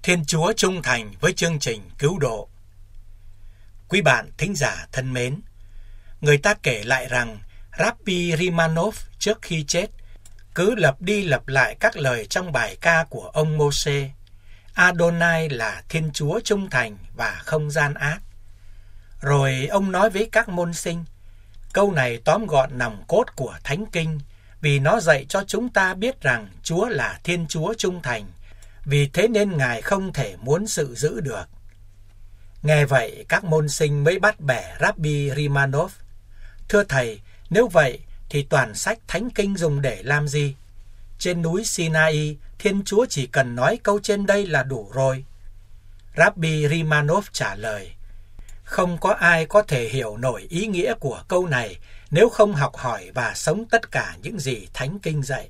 Thiên Chúa trung thành với chương trình cứu độ. Quý bạn thính giả thân mến, người ta kể lại rằng Rabbi Rimanov trước khi chết cứ lặp đi lặp lại các lời trong bài ca của ông Mô-sê: Adonai là Thiên Chúa trung thành và không gian ác. Rồi ông nói với các môn sinh, câu này tóm gọn nòng cốt của Thánh Kinh, vì nó dạy cho chúng ta biết rằng Chúa là Thiên Chúa trung thành, vì thế nên Ngài không thể muốn sự giữ được. Nghe vậy, các môn sinh mới bắt bẻ Rabbi Rimanov. Thưa thầy, nếu vậy thì toàn sách Thánh Kinh dùng để làm gì? Trên núi Sinai, Thiên Chúa chỉ cần nói câu trên đây là đủ rồi. Rabbi Rimanov trả lời, không có ai có thể hiểu nổi ý nghĩa của câu này nếu không học hỏi và sống tất cả những gì Thánh Kinh dạy.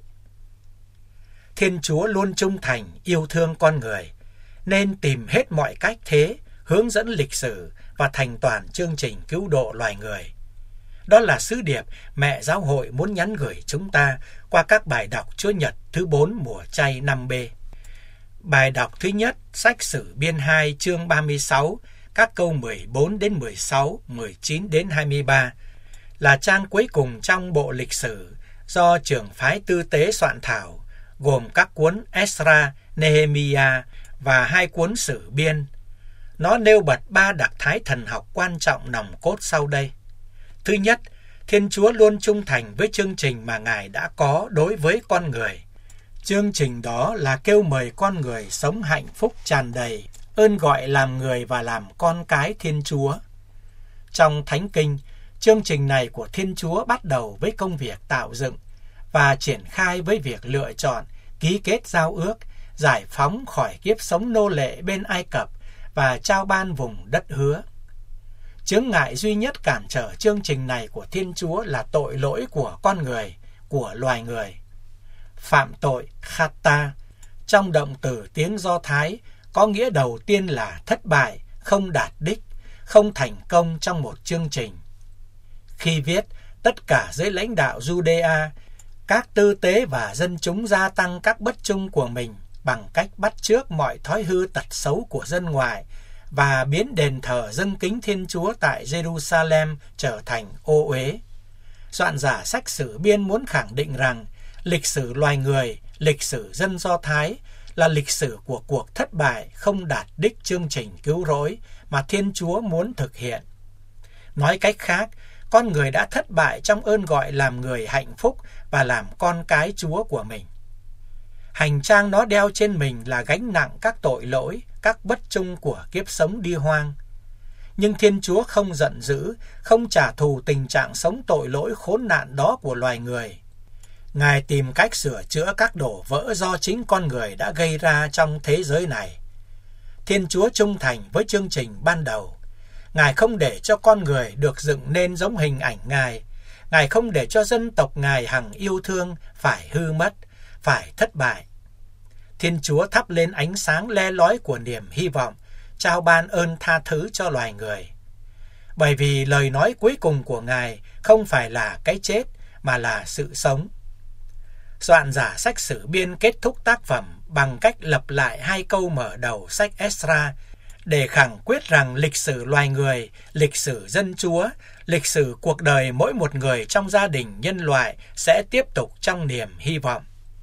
Thiên Chúa luôn trung thành, yêu thương con người, nên tìm hết mọi cách thế, hướng dẫn lịch sử và thành toàn chương trình cứu độ loài người. Đó là sứ điệp Mẹ Giáo hội muốn nhắn gửi chúng ta qua các bài đọc Chúa Nhật thứ 4 mùa chay 5B. Bài đọc thứ nhất, sách Sử Biên 2 chương 36, các câu 14 đến 16, 19 đến 23, là trang cuối cùng trong bộ lịch sử do trường phái tư tế soạn thảo, gồm các cuốn Esra, Nehemiah và 2 cuốn Sử Biên. Nó nêu bật 3 đặc thái thần học quan trọng nòng cốt sau đây. Thứ nhất, Thiên Chúa luôn trung thành với chương trình mà Ngài đã có đối với con người. Chương trình đó là kêu mời con người sống hạnh phúc tràn đầy, ơn gọi làm người và làm con cái Thiên Chúa. Trong Thánh Kinh, chương trình này của Thiên Chúa bắt đầu với công việc tạo dựng và triển khai với việc lựa chọn, ký kết giao ước, giải phóng khỏi kiếp sống nô lệ bên Ai Cập và trao ban vùng đất hứa. Chướng ngại duy nhất cản trở chương trình này của Thiên Chúa là tội lỗi của con người, của loài người. Phạm tội, khata, trong động từ tiếng Do Thái, có nghĩa đầu tiên là thất bại, không đạt đích, không thành công trong một chương trình. Khi viết, tất cả giới lãnh đạo Judea, các tư tế và dân chúng gia tăng các bất trung của mình bằng cách bắt chước mọi thói hư tật xấu của dân ngoại và biến đền thờ dâng kính Thiên Chúa tại Jerusalem trở thành ô uế. Soạn giả sách Sử Biên muốn khẳng định rằng lịch sử loài người, lịch sử dân Do Thái là lịch sử của cuộc thất bại không đạt đích chương trình cứu rỗi mà Thiên Chúa muốn thực hiện. Nói cách khác, con người đã thất bại trong ơn gọi làm người hạnh phúc và làm con cái Chúa của mình. Hành trang nó đeo trên mình là gánh nặng các tội lỗi, các bất trung của kiếp sống đi hoang. Nhưng Thiên Chúa không giận dữ, không trả thù tình trạng sống tội lỗi khốn nạn đó của loài người. Ngài tìm cách sửa chữa các đổ vỡ do chính con người đã gây ra trong thế giới này. Thiên Chúa trung thành với chương trình ban đầu. Ngài không để cho con người được dựng nên giống hình ảnh Ngài. Ngài không để cho dân tộc Ngài hằng yêu thương phải hư mất, phải thất bại. Thiên Chúa thắp lên ánh sáng le lói của niềm hy vọng, trao ban ơn tha thứ cho loài người. Bởi vì lời nói cuối cùng của Ngài không phải là cái chết, mà là sự sống. Soạn giả sách Sử Biên kết thúc tác phẩm bằng cách lặp lại 2 câu mở đầu sách Esra để khẳng quyết rằng lịch sử loài người, lịch sử dân Chúa, lịch sử cuộc đời mỗi một người trong gia đình nhân loại sẽ tiếp tục trong niềm hy vọng.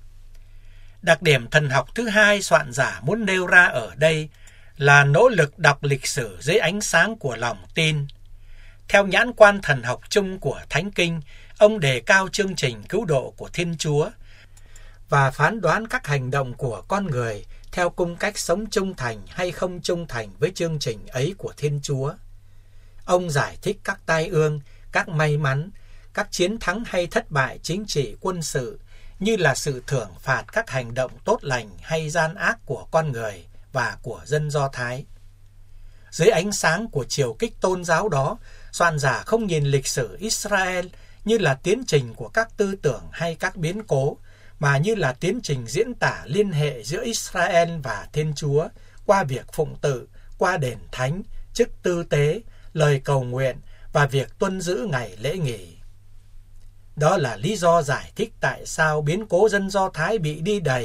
Đặc điểm thần học thứ hai soạn giả muốn nêu ra ở đây là nỗ lực đọc lịch sử dưới ánh sáng của lòng tin. Theo nhãn quan thần học chung của Thánh Kinh, ông đề cao chương trình cứu độ của Thiên Chúa và phán đoán các hành động của con người theo cung cách sống trung thành hay không trung thành với chương trình ấy của Thiên Chúa. Ông giải thích các tai ương, các may mắn, các chiến thắng hay thất bại chính trị quân sự như là sự thưởng phạt các hành động tốt lành hay gian ác của con người và của dân Do Thái. Dưới ánh sáng của chiều kích tôn giáo đó, soạn giả không nhìn lịch sử Israel như là tiến trình của các tư tưởng hay các biến cố, mà như là tiến trình diễn tả liên hệ giữa Israel và Thiên Chúa qua việc phụng tự, qua đền thánh, chức tư tế, lời cầu nguyện và việc tuân giữ ngày lễ nghỉ. Đó là lý do giải thích tại sao biến cố dân Do Thái bị đi đầy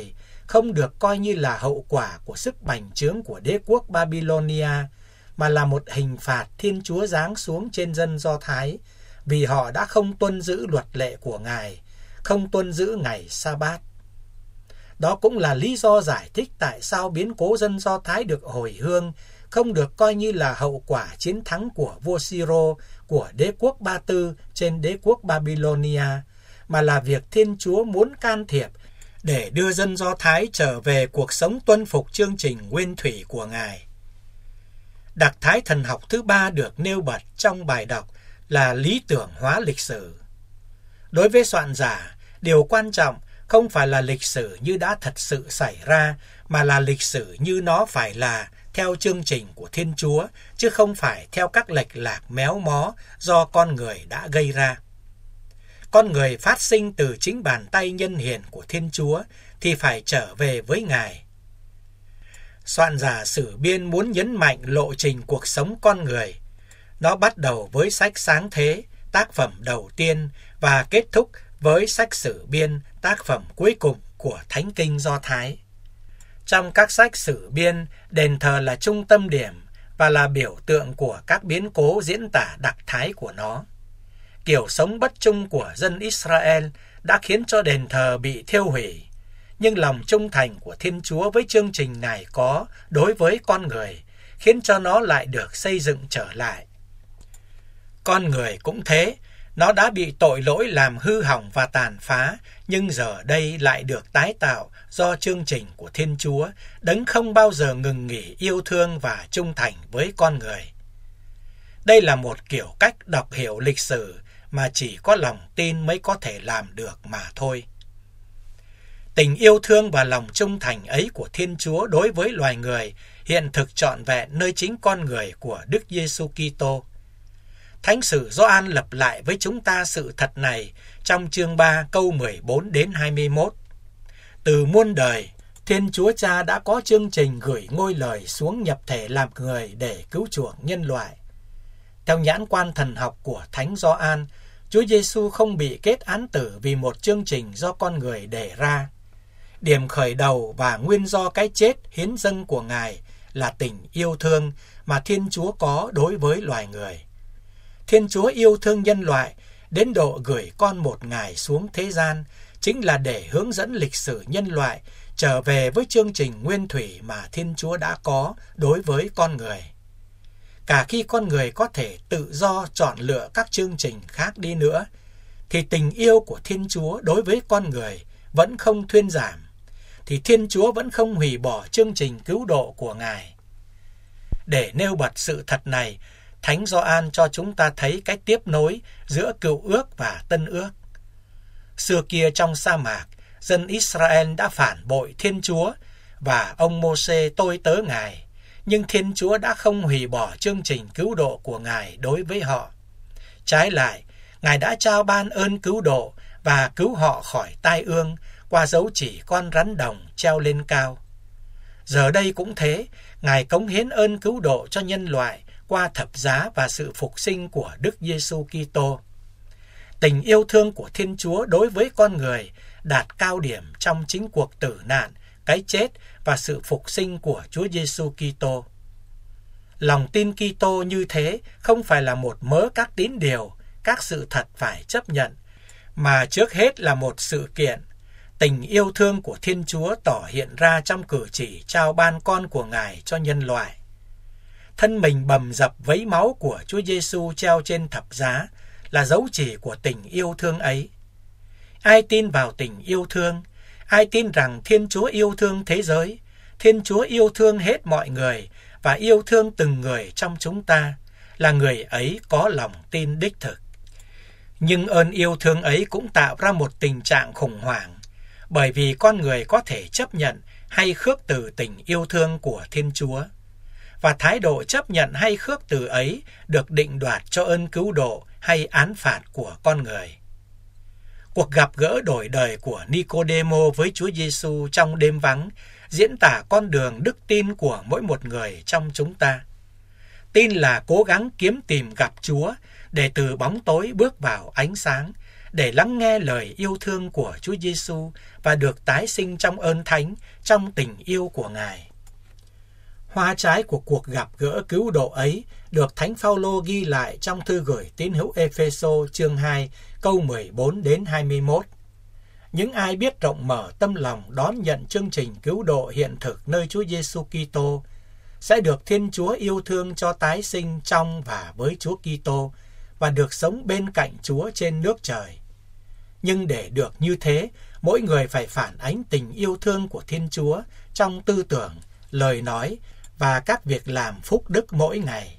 không được coi như là hậu quả của sức bành trướng của đế quốc Babylonia, mà là một hình phạt Thiên Chúa giáng xuống trên dân Do Thái vì họ đã không tuân giữ luật lệ của Ngài, không tuân giữ ngày Sa-bát. Đó cũng là lý do giải thích tại sao biến cố dân Do Thái được hồi hương không được coi như là hậu quả chiến thắng của vua Siro của đế quốc Ba Tư trên đế quốc Babylonia, mà là việc Thiên Chúa muốn can thiệp để đưa dân Do Thái trở về cuộc sống tuân phục chương trình nguyên thủy của Ngài. Đặc thái thần học thứ ba được nêu bật trong bài đọc là lý tưởng hóa lịch sử. Đối với soạn giả, điều quan trọng không phải là lịch sử như đã thật sự xảy ra, mà là lịch sử như nó phải là theo chương trình của Thiên Chúa, chứ không phải theo các lệch lạc méo mó do con người đã gây ra. Con người phát sinh từ chính bàn tay nhân hiền của Thiên Chúa thì phải trở về với Ngài. Soạn giả Sử Biên muốn nhấn mạnh lộ trình cuộc sống con người. Nó bắt đầu với sách Sáng Thế, tác phẩm đầu tiên, và kết thúc với sách Sử Biên, tác phẩm cuối cùng của Thánh Kinh Do Thái. Trong các sách Sử Biên, đền thờ là trung tâm điểm và là biểu tượng của các biến cố diễn tả đặc thái của nó. Kiểu sống bất trung của dân Israel đã khiến cho đền thờ bị thiêu hủy, nhưng lòng trung thành của Thiên Chúa với chương trình Ngài có đối với con người khiến cho nó lại được xây dựng trở lại. Con người cũng thế, nó đã bị tội lỗi làm hư hỏng và tàn phá, nhưng giờ đây lại được tái tạo do chương trình của Thiên Chúa, đấng không bao giờ ngừng nghỉ yêu thương và trung thành với con người. Đây là một kiểu cách đọc hiểu lịch sử mà chỉ có lòng tin mới có thể làm được mà thôi. Tình yêu thương và lòng trung thành ấy của Thiên Chúa đối với loài người hiện thực trọn vẹn nơi chính con người của Đức Giêsu Kitô. Thánh sử Gioan lập lại với chúng ta sự thật này trong chương 3 câu 14 đến 21. Từ muôn đời, Thiên Chúa Cha đã có chương trình gửi ngôi lời xuống nhập thể làm người để cứu chuộc nhân loại. Theo nhãn quan thần học của Thánh Gioan, Chúa Giêsu không bị kết án tử vì một chương trình do con người đề ra. Điểm khởi đầu và nguyên do cái chết hiến dâng của Ngài là tình yêu thương mà Thiên Chúa có đối với loài người. Thiên Chúa yêu thương nhân loại đến độ gửi con một Ngài xuống thế gian, chính là để hướng dẫn lịch sử nhân loại trở về với chương trình nguyên thủy mà Thiên Chúa đã có đối với con người. Cả khi con người có thể tự do chọn lựa các chương trình khác đi nữa, thì tình yêu của Thiên Chúa đối với con người vẫn không thuyên giảm, thì Thiên Chúa vẫn không hủy bỏ chương trình cứu độ của Ngài. Để nêu bật sự thật này, Thánh Gioan cho chúng ta thấy cái tiếp nối giữa Cựu Ước và Tân Ước. Xưa kia trong sa mạc, dân Israel đã phản bội Thiên Chúa và ông Mô-sê tôi tớ Ngài, nhưng Thiên Chúa đã không hủy bỏ chương trình cứu độ của Ngài đối với họ. Trái lại, Ngài đã trao ban ơn cứu độ và cứu họ khỏi tai ương qua dấu chỉ con rắn đồng treo lên cao. Giờ đây cũng thế, Ngài cống hiến ơn cứu độ cho nhân loại qua thập giá và sự phục sinh của Đức Giêsu Kitô. Tình yêu thương của Thiên Chúa đối với con người đạt cao điểm trong chính cuộc tử nạn, cái chết và sự phục sinh của Chúa Giêsu Kitô. Lòng tin Kitô như thế không phải là một mớ các tín điều, các sự thật phải chấp nhận, mà trước hết là một sự kiện. Tình yêu thương của Thiên Chúa tỏ hiện ra trong cử chỉ trao ban con của Ngài cho nhân loại. Thân mình bầm dập vấy máu của Chúa Giêsu treo trên thập giá là dấu chỉ của tình yêu thương ấy. Ai tin vào tình yêu thương, ai tin rằng Thiên Chúa yêu thương thế giới, Thiên Chúa yêu thương hết mọi người và yêu thương từng người trong chúng ta, là người ấy có lòng tin đích thực. Nhưng ơn yêu thương ấy cũng tạo ra một tình trạng khủng hoảng, bởi vì con người có thể chấp nhận hay khước từ tình yêu thương của Thiên Chúa. Và thái độ chấp nhận hay khước từ ấy được định đoạt cho ơn cứu độ hay án phạt của con người. Cuộc gặp gỡ đổi đời của Nicodemo với Chúa Giêsu trong đêm vắng diễn tả con đường đức tin của mỗi một người trong chúng ta. Tin là cố gắng kiếm tìm gặp Chúa để từ bóng tối bước vào ánh sáng, để lắng nghe lời yêu thương của Chúa Giêsu và được tái sinh trong ơn thánh, trong tình yêu của Ngài. Hoa trái của cuộc gặp gỡ cứu độ ấy được Thánh Phaolô ghi lại trong thư gửi tín hữu Ê-phê-sô chương 2 câu 14 đến 21. Những ai biết rộng mở tâm lòng đón nhận chương trình cứu độ hiện thực nơi Chúa Giêsu Kitô sẽ được Thiên Chúa yêu thương cho tái sinh trong và với Chúa Kitô và được sống bên cạnh Chúa trên nước trời. Nhưng để được như thế, mỗi người phải phản ánh tình yêu thương của Thiên Chúa trong tư tưởng, lời nói và các việc làm phúc đức mỗi ngày.